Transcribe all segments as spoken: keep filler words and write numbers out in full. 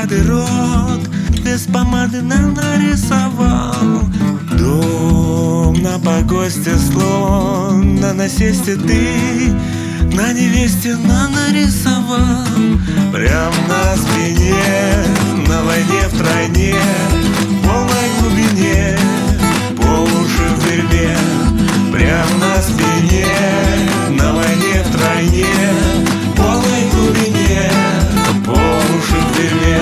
помады рот, без помады нам нарисовал. Дом на погосте слон, на насесте ты, на невесте нам нарисовал. Прям на спине, на войне втройне, в полной глубине, по уши в дырьме. Прям на спине, на войне втройне, в полной глубине, по уши в дырьме.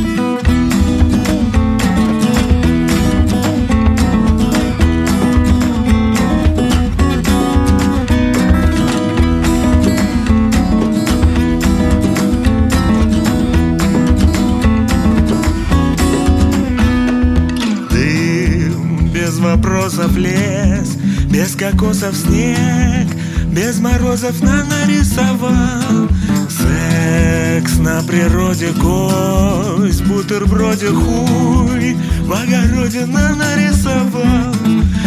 Без вопросов лес, без кокосов снег, без морозов нам нарисовал. Секс на природе кость, бутерброде хуй, в огороде нам нарисовал.